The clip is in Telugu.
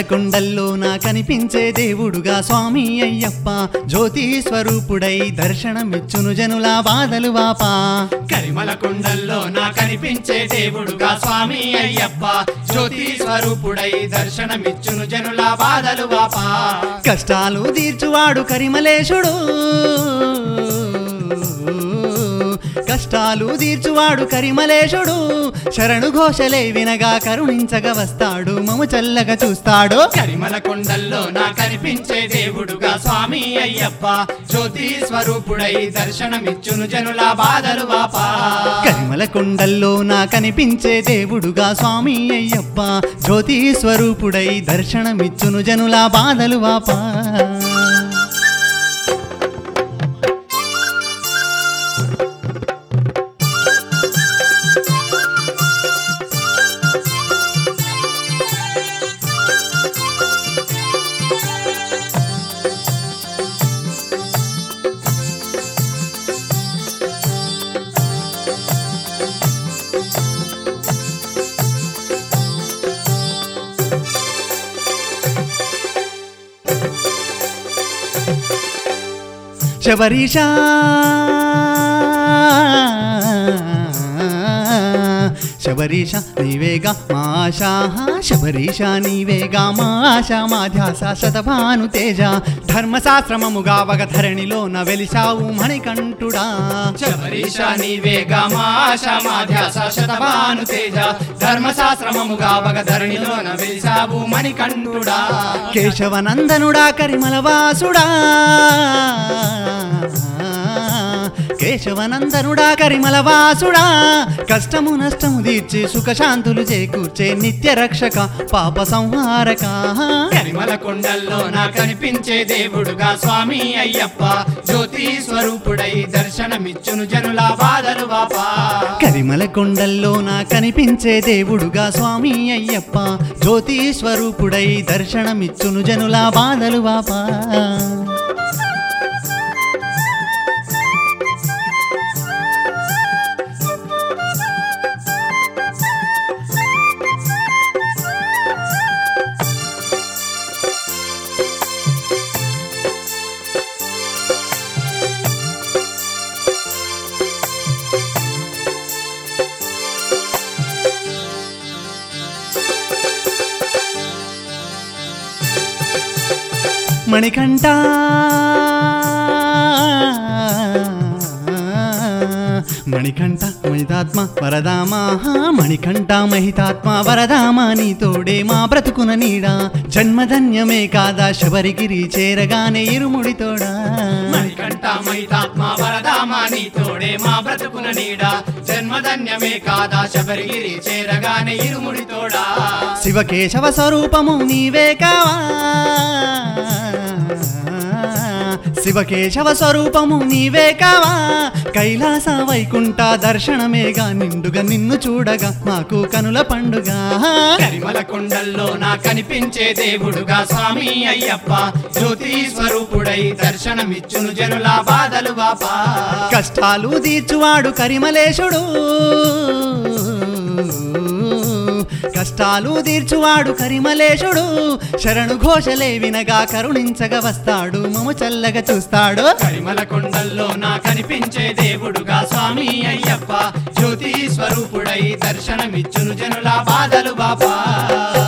కొండల్లో నా కనిపించే దేవుడుగా స్వామి అయ్యప్ప జ్యోతి స్వరూపుడై దర్శనమిచ్చును జనుల బాధలు వాపా కరిమల కొండల్లో నా కనిపించే దేవుడుగా స్వామి అయ్యప్ప జ్యోతి స్వరూపుడై దర్శనమిచ్చును జనుల బాధలు వాపా కష్టాలు తీర్చువాడు కరిమలేశుడు కష్టాలు తీర్చువాడు కరిమలేశుడు శరణు ఘోషలే వినగా కరుణించగా వస్తాడు మము చల్లగా చూస్తాడు కరిమల కొండల్లో నా కనిపించే దేవుడుగా స్వామి అయ్యప్ప జ్యోతి స్వరూపుడై దర్శనమిచ్చును జనుల బాధలు వాపా కరిమల కొండల్లో నా కనిపించే దేవుడుగా స్వామి అయ్యప్ప జ్యోతి స్వరూపుడై దర్శనమిచ్చును జనుల బాధలు వాపా శబరీషా శబరీష నీవేగా మా ఆశా శబరీష నీవేగా మా ఆశా మా ధ్యాస శతభాను తేజ ధర్మశాస్త్రమముగా వగధరణిలో వెలిశావు మణికంఠుడా శబరీష నీవేగా మా ఆశా మా ధ్యాస శతభాను తేజ ధర్మశాస్త్రమముగా వగధరణిలో వెలిశావు మణికంఠుడా కేశవనందనుడా కరిమలవాసుడా కేశవనందనుడా కరిమలవాసుడా కష్టము నష్టము తీర్చి సుఖశాంతులు చేకూర్చే నిత్య రక్షక పాప సంహారక కరిమల కొండల్లో నా కనిపించే దేవుడుగా స్వామి అయ్యప్ప జ్యోతి స్వరూపుడై దర్శనమిచ్చును జనుల బాధలు వాపా కరిమల కొండల్లో నా కనిపించే దేవుడుగా స్వామి అయ్యప్ప జ్యోతి స్వరూపుడై దర్శనమిచ్చును జనుల బాధలు వాపా మణికంఠ మణికంఠ మహితాత్మ వరదామా మణికంఠ మహితాత్మ వరదామా నీ తోడే మా బ్రతుకున నీడా జన్మధన్యమే కాదా శబరిగిరి చేరగానే ఇరుముడి తోడా మణికంఠ మహితాత్మ వరదామా నీ తోడే మా బ్రతుకున నీడా జన్మధన్యమే కాదా శబరిగిరి చేరగానే ఇరుముడి తోడా శివకేశవ స్వరూపము నీవే కావా శివకేశవ స్వరూపము నీవే కావా కైలాస వైకుంఠ దర్శనమేగా నిండుగా నిన్ను చూడగా మాకు కనుల పండుగ కరిమల కొండల్లో నా కనిపించే దేవుడుగా స్వామి అయ్యప్ప జ్యోతి స్వరూపుడై దర్శనమిచ్చును జనుల బాధలు వాపా కష్టాలు తీర్చువాడు కరిమలేశుడు కష్టాలు తీర్చువాడు కరిమలేశుడు శరణు ఘోషలే వినగా కరుణించగా వస్తాడు మము చల్లగా చూస్తాడు కరిమల కొండల్లో నా కనిపించే దేవుడుగా స్వామి అయ్యప్ప జ్యోతి స్వరూపుడై దర్శనమిచ్చును జనుల బాధలు బాపా